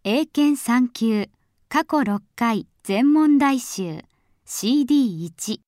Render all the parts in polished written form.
英検3級過去6回全問題集 CD1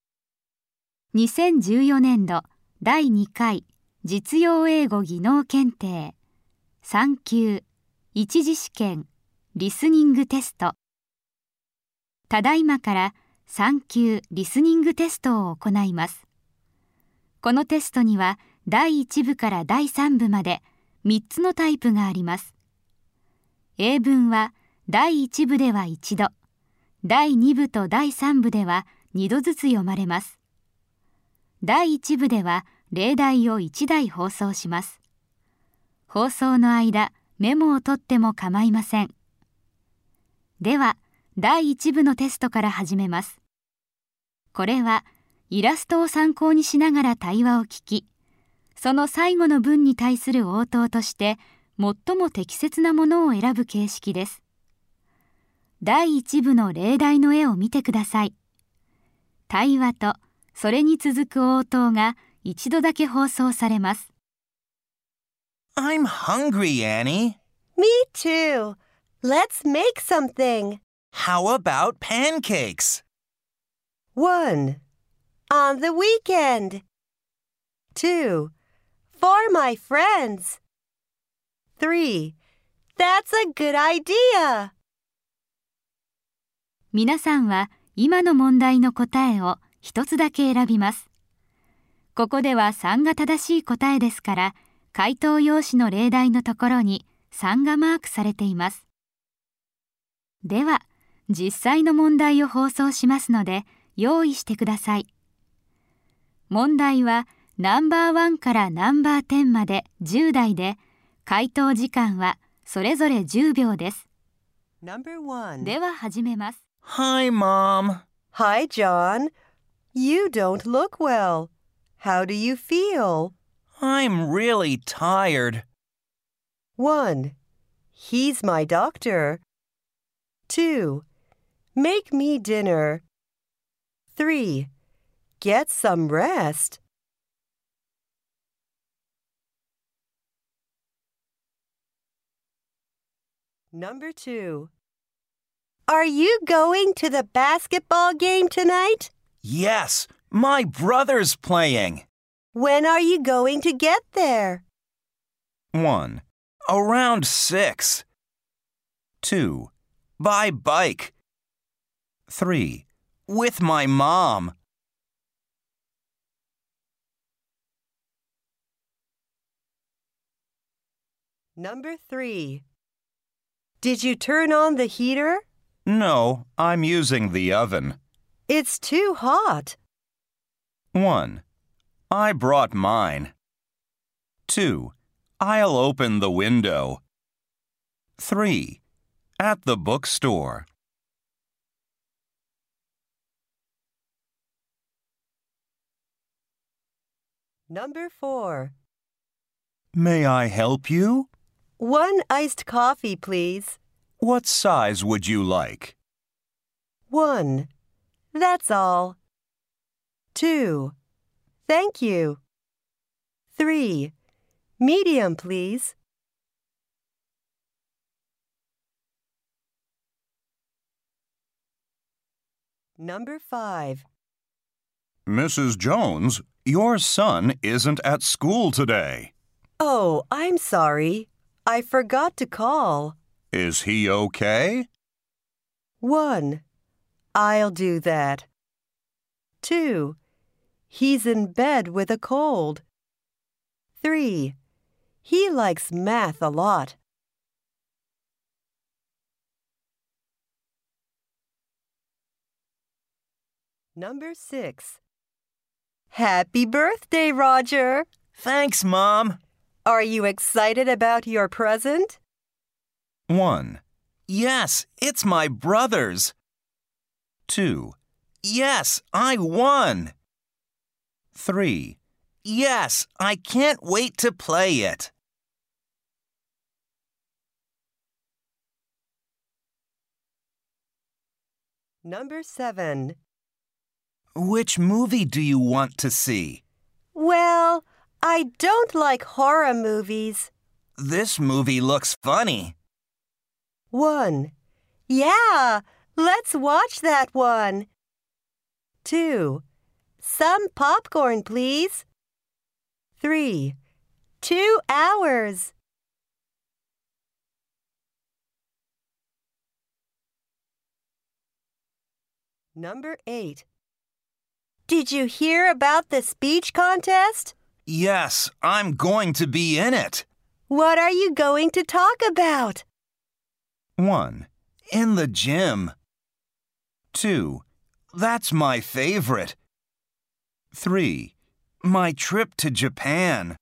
2014年度第2回実用英語技能検定3級一次試験リスニングテスト。ただいまから3級リスニングテストを行います。このテストには第1部から第3部まで3つのタイプがあります。英文は第1部では1度、第2部と第3部では2度ずつ読まれます。第1部では例題を1題放送します。放送の間、メモを取っても構いません。では、第1部のテストから始めます。これは、イラストを参考にしながら対話を聞き、その最後の文に対する応答として、最も適切なものを選ぶ形式です。第1部の例題の絵を見てください。対話と、それに続く応答が一度だけ放送されます。 I'm hungry, Annie. Me too. Let's make something. How about pancakes? 1. On the weekend. 2. For my friends. 3. That's a good idea. 皆さんは今の問題の答えを一つだけ選びます。ここでは3が正しい答えですから、回答用紙の例題のところに3がマークされています。では、実際の問題を放送しますので、用意してください。問題はナンバー1からナンバー10まで10題で、回答時間はそれぞれ10秒です。 Number 1. では始めます。 Hi, Mom. Hi, John. You don't look well. How do you feel? I'm really tired. 1. He's my doctor. 2. Make me dinner. 3. Get some rest. Number 2. Are you going to the basketball game tonight? Yes, my brother's playing. When are you going to get there? 1. Around 6. 2. By bike. 3. With my mom. Number 3. Did you turn on the heater? No, I'm using the oven. It's too hot. 1. I brought mine. 2. I'll open the window. 3. At the bookstore. Number 4. May I help you? 1 iced coffee, please. What size would you like? 1. That's all. 2. Thank you. 3. Medium, please. Number 5. Mrs. Jones, your son isn't at school today. Oh, I'm sorry. I forgot to call. Is he okay? 1. I'll do that. 2. He's in bed with a cold. 3. He likes math a lot. Number 6. Happy birthday, Roger! Thanks, Mom. Are you excited about your present? 1. Yes, it's my brother's. 2. Yes, I won. 3. Yes, I can't wait to play it. Number 7. Which movie do you want to see? Well, I don't like horror movies. This movie looks funny. 1. Yeah, let's watch that one. 2. Some popcorn, please. 3. 2 hours. Number 8. Did you hear about the speech contest? Yes, I'm going to be in it. What are you going to talk about? 1. In the gym. 2. That's my favorite. 3. My trip to Japan.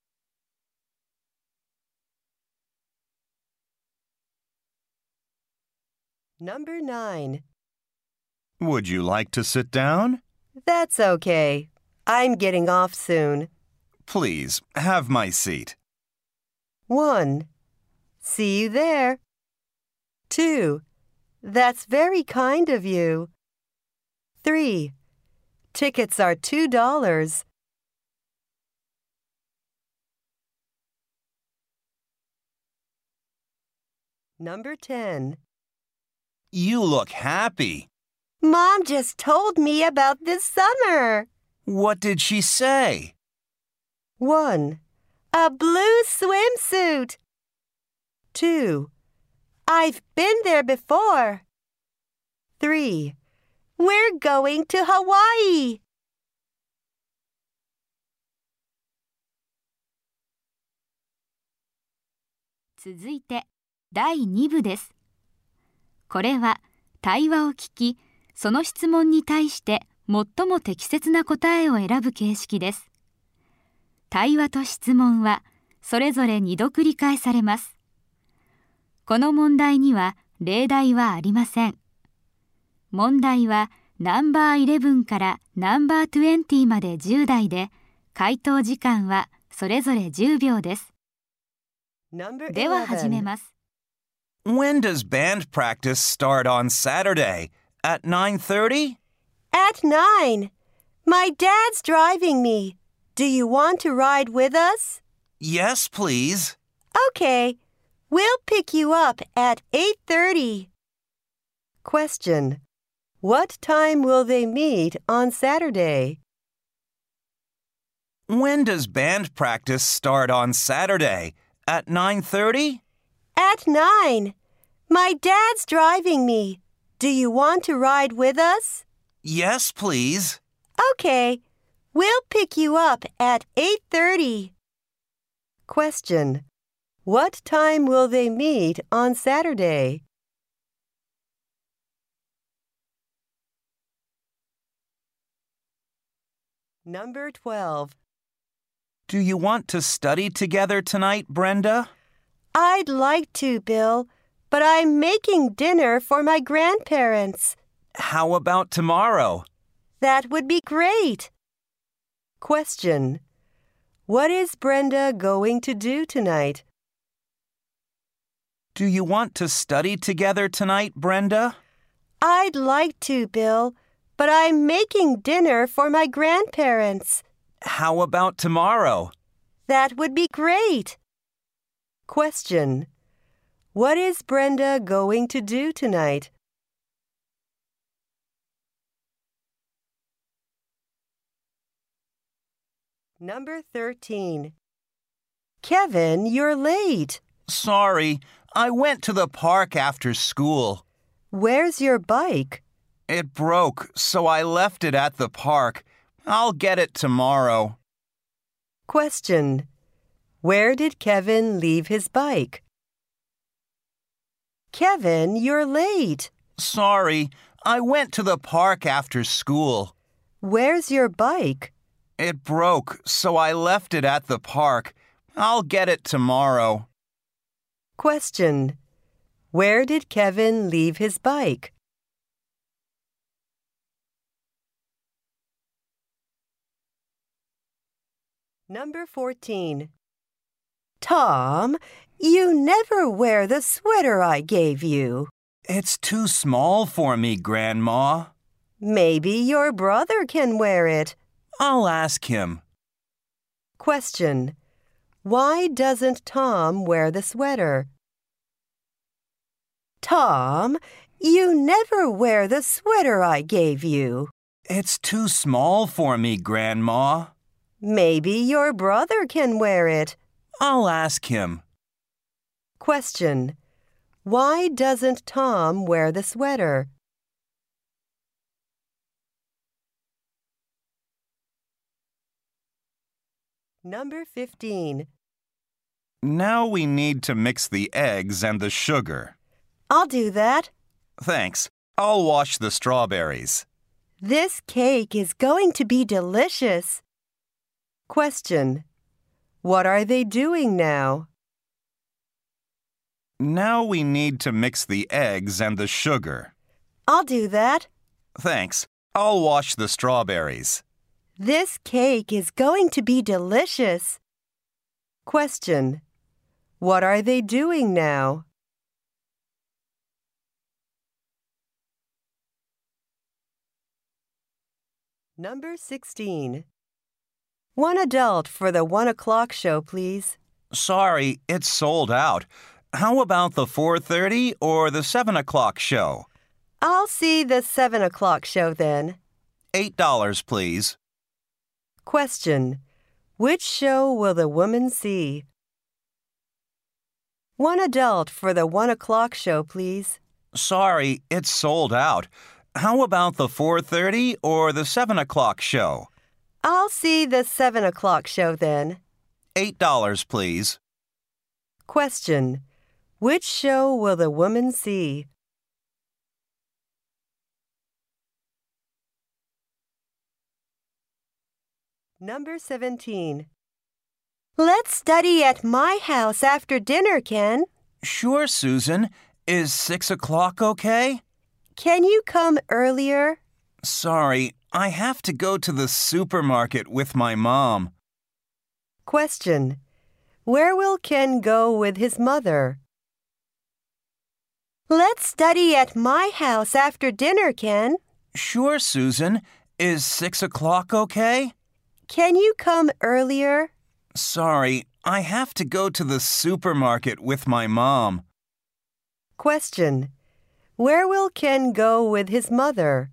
Number 9. Would you like to sit down? That's okay. I'm getting off soon. Please, have my seat. 1. See you there. 2. That's very kind of you. 3. Tickets are $2. Number 10. You look happy. Mom just told me about this summer. What did she say? 1. A blue swimsuit. 2. I've been there before. 3. We're going to Hawaii. 続いて第2部です。これは対話を聞き、その質問に対して最も適切な答えを選ぶ形式です。対話と質問はそれぞれ2度繰り返されます。この問題には例題はありません。問題はナンバー11からナンバー20まで10題で、回答時間はそれぞれ10秒です。では始めます。 When does band practice start on Saturday? At 9:30? At 9. My dad's driving me. Do you want to ride with us? Yes, please. Okay. We'll pick you up at 8:30. Question. What time will they meet on Saturday? When does band practice start on Saturday? At 9:30? At 9. My dad's driving me. Do you want to ride with us? Yes, please. Okay. We'll pick you up at 8:30. Question. What time will they meet on Saturday? Number 12. Do you want to study together tonight, Brenda? I'd like to, Bill, but I'm making dinner for my grandparents. How about tomorrow? That would be great. Question. What is Brenda going to do tonight? Do you want to study together tonight, Brenda? I'd like to, Bill, but I'm making dinner for my grandparents. How about tomorrow? That would be great. Question. What is Brenda going to do tonight? Number 13. Kevin, you're late. Sorry, I went to the park after school. Where's your bike? It broke, so I left it at the park. I'll get it tomorrow. Question. Where did Kevin leave his bike? Kevin, you're late. Sorry, I went to the park after school. Where's your bike? It broke, so I left it at the park. I'll get it tomorrow. Question. Where did Kevin leave his bike? Number 14. Tom, you never wear the sweater I gave you. It's too small for me, Grandma. Maybe your brother can wear it. I'll ask him. Question. Why doesn't Tom wear the sweater? Tom, you never wear the sweater I gave you. It's too small for me, Grandma. Maybe your brother can wear it. I'll ask him. Question. Why doesn't Tom wear the sweater? Number 15. Now we need to mix the eggs and the sugar. I'll do that. Thanks. I'll wash the strawberries. This cake is going to be delicious. Question. What are they doing now? Now we need to mix the eggs and the sugar. I'll do that. Thanks. I'll wash the strawberries. This cake is going to be delicious. Question. What are they doing now? Number 16. One adult for the 1 o'clock show, please. Sorry, it's sold out. How about the 4:30 or the 7 o'clock show? I'll see the 7 o'clock show then. $8, please. Question. Which show will the woman see? One adult for the 1 o'clock show, please. Sorry, it's sold out. How about the 4:30 or the 7 o'clock show? I'll see the 7 o'clock show then. $8, please. Question. Which show will the woman see? Number 17. Let's study at my house after dinner, Ken. Sure, Susan. Is 6 o'clock okay? Can you come earlier? Sorry, I have to go to the supermarket with my mom. Question. Where will Ken go with his mother? Let's study at my house after dinner, Ken. Sure, Susan. Is 6 o'clock okay? Can you come earlier? Sorry, I have to go to the supermarket with my mom. Question. Where will Ken go with his mother?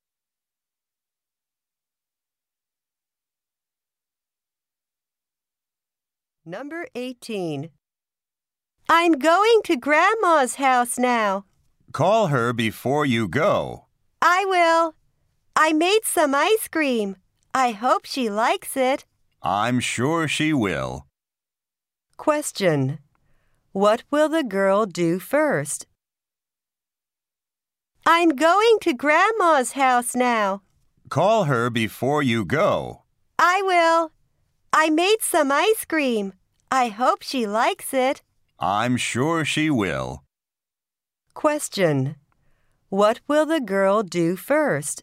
Number 18. I'm going to Grandma's house now. Call her before you go. I will. I made some ice cream. I hope she likes it. I'm sure she will. Question. What will the girl do first? I'm going to Grandma's house now. Call her before you go. I will. I made some ice cream. I hope she likes it. I'm sure she will. Question. What will the girl do first?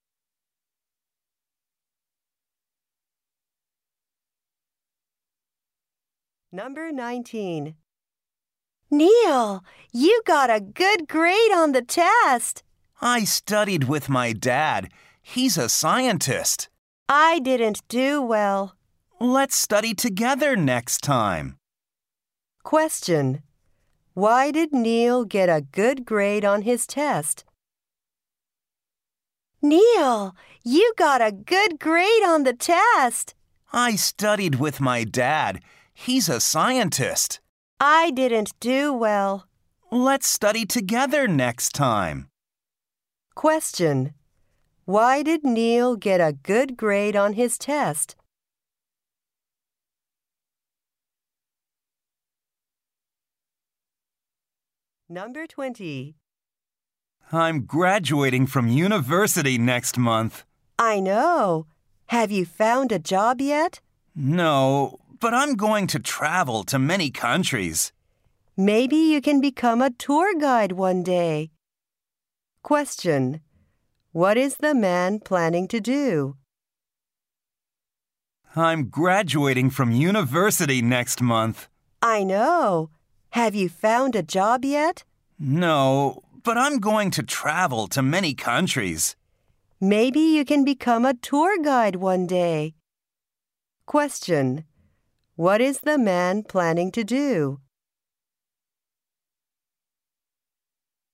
Number 19. Neil, you got a good grade on the test. I studied with my dad. He's a scientist. I didn't do well. Let's study together next time. Question. Why did Neil get a good grade on his test? Neil, you got a good grade on the test. I studied with my dad. He's a scientist. I didn't do well. Let's study together next time. Question. Why did Neil get a good grade on his test? Number 20. I'm graduating from university next month. I know. Have you found a job yet? No, but I'm going to travel to many countries. Maybe you can become a tour guide one day. Question. What is the man planning to do? I'm graduating from university next month. I know. Have you found a job yet? No, but I'm going to travel to many countries. Maybe you can become a tour guide one day. Question. What is the man planning to do?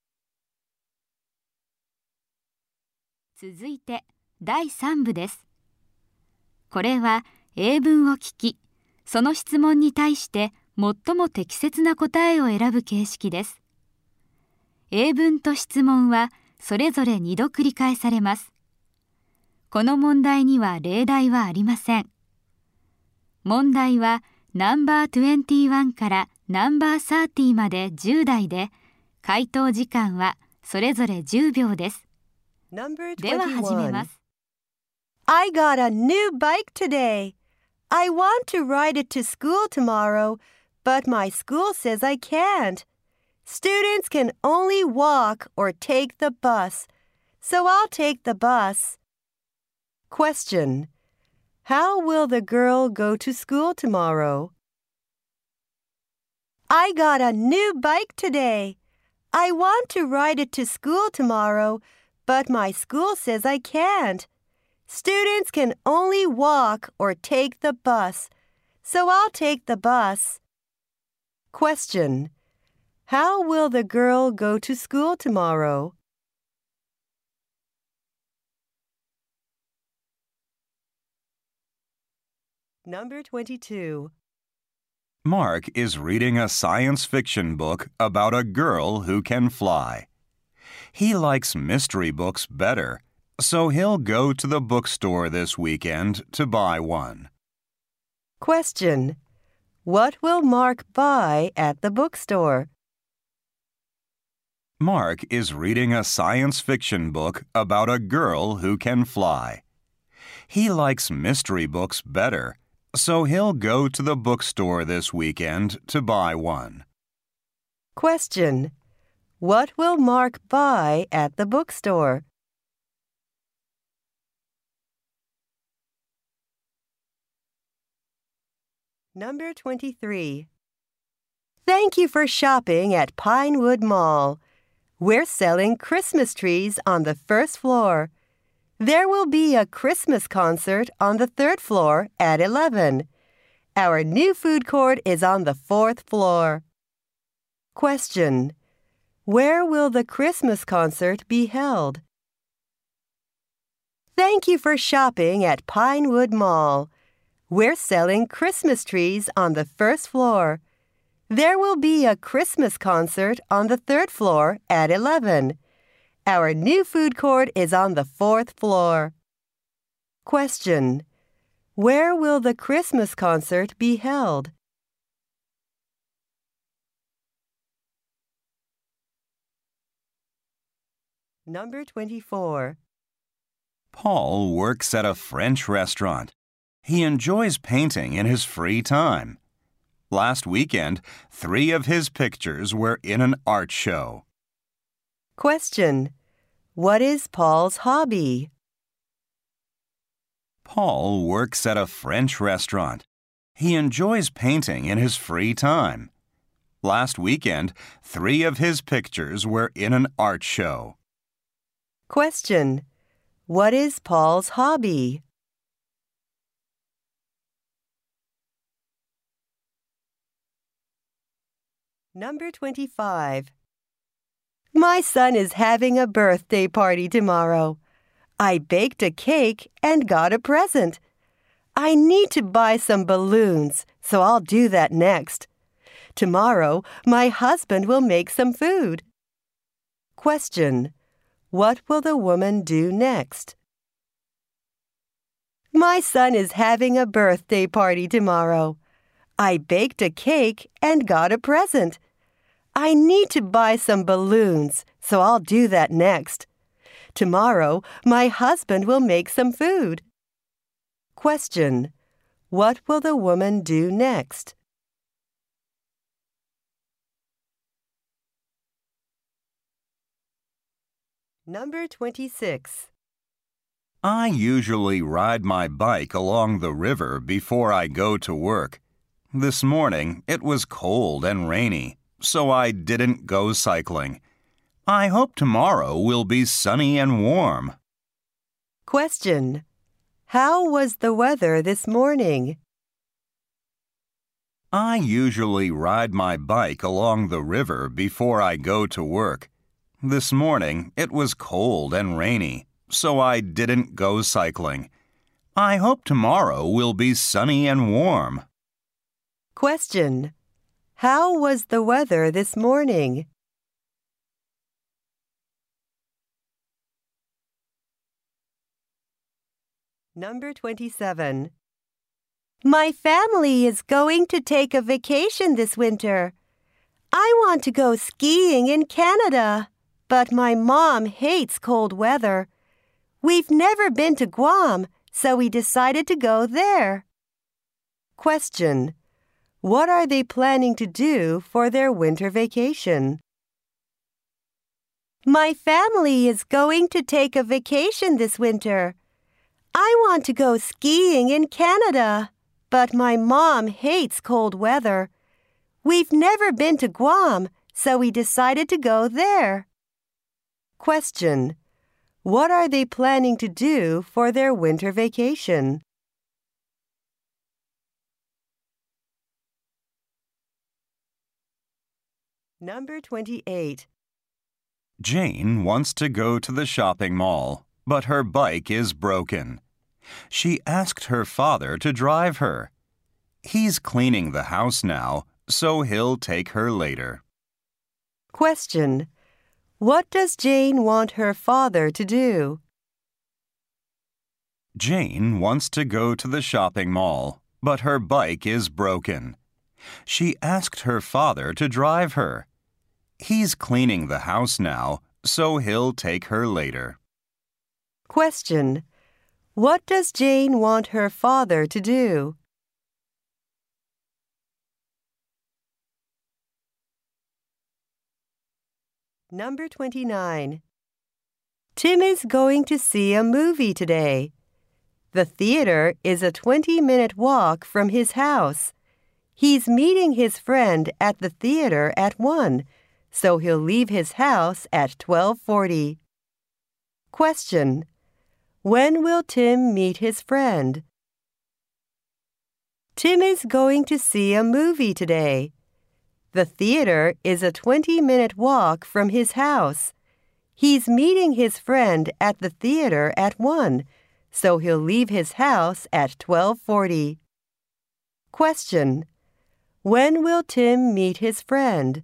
続いて第3部です。これは英文を聞き、その質問に対して最も適切な答えを選ぶ形式です。英文と質問はそれぞれ2度繰り返されます。この問題には例題はありません。問題はナンバー21からナンバー30まで10題で、回答時間はそれぞれ10秒です。では始めます。 I got a new bike today. I want to ride it to school tomorrow, but my school says I can't. Students can only walk or take the bus, so I'll take the bus. Question: How will the girl go to school tomorrow? I got a new bike today. I want to ride it to school tomorrow, but my school says I can't. Students can only walk or take the bus, so I'll take the bus. Question: How will the girl go to school tomorrow? Number 22. Mark is reading a science fiction book about a girl who can fly. He likes mystery books better, so he'll go to the bookstore this weekend to buy one. Question: What will Mark buy at the bookstore? Mark is reading a science fiction book about a girl who can fly. He likes mystery books better, so he'll go to the bookstore this weekend to buy one. Question: What will Mark buy at the bookstore? Number 23. Thank you for shopping at Pinewood Mall. We're selling Christmas trees on the first floor. There will be a Christmas concert on the third floor at 11. Our new food court is on the fourth floor. Question: Where will the Christmas concert be held? Thank you for shopping at Pinewood Mall. We're selling Christmas trees on the first floor. There will be a Christmas concert on the third floor at 11. Our new food court is on the fourth floor. Question: Where will the Christmas concert be held? Number 24. Paul works at a French restaurant. He enjoys painting in his free time. Last weekend, 3 of his pictures were in an art show. Question: What is Paul's hobby? Paul works at a French restaurant. He enjoys painting in his free time. Last weekend, 3 of his pictures were in an art show. Question: What is Paul's hobby? Number 25. My son is having a birthday party tomorrow. I baked a cake and got a present. I need to buy some balloons, so I'll do that next. Tomorrow, my husband will make some food. Question: What will the woman do next? My son is having a birthday party tomorrow. I baked a cake and got a present. I need to buy some balloons, so I'll do that next. Tomorrow, my husband will make some food. Question: What will the woman do next? Number 26. I usually ride my bike along the river before I go to work. This morning, it was cold and rainy, so I didn't go cycling. I hope tomorrow will be sunny and warm. Question: How was the weather this morning? I usually ride my bike along the river before I go to work. This morning, it was cold and rainy, so I didn't go cycling. I hope tomorrow will be sunny and warm. Question. How was the weather this morning? Number 27. My family is going to take a vacation this winter. I want to go skiing in Canada, but my mom hates cold weather. We've never been to Guam, so we decided to go there. Question. What are they planning to do for their winter vacation? My family is going to take a vacation this winter. I want to go skiing in Canada, but my mom hates cold weather. We've never been to Guam, so we decided to go there. Question. What are they planning to do for their winter vacation? Number 28. Jane wants to go to the shopping mall, but her bike is broken. She asked her father to drive her. He's cleaning the house now, so he'll take her later. Question. What does Jane want her father to do? Jane wants to go to the shopping mall, but her bike is broken. She asked her father to drive her. He's cleaning the house now, so he'll take her later. Question. What does Jane want her father to do? Number 29. Tim is going to see a movie today. The theater is a 20-minute walk from his house. He's meeting his friend at the theater at 1, so he'll leave his house at 12:40. Question. When will Tim meet his friend? Tim is going to see a movie today. The theater is a 20-minute walk from his house. He's meeting his friend at the theater at 1, so he'll leave his house at 12:40. Question. When will Tim meet his friend?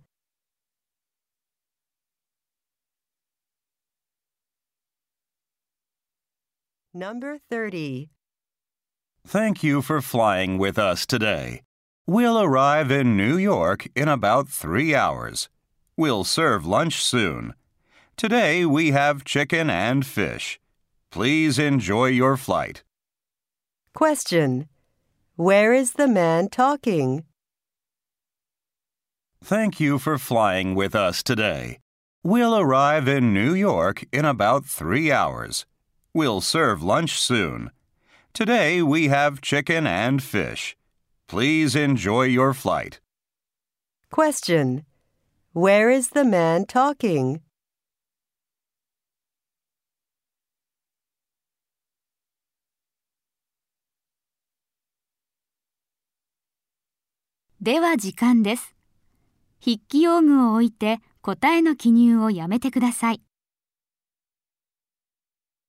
Number 30. Thank you for flying with us today. We'll arrive in New York in about 3 hours. We'll serve lunch soon. Today we have chicken and fish. Please enjoy your flight. Question. Where is the man talking? Thank you for flying with us today. We'll arrive in New York in about 3 hours. We'll serve lunch soon. Today we have chicken and fish. Please enjoy your flight. Question. Where is the man talking? では時間です。筆記用具を置いて答えの記入をやめてください。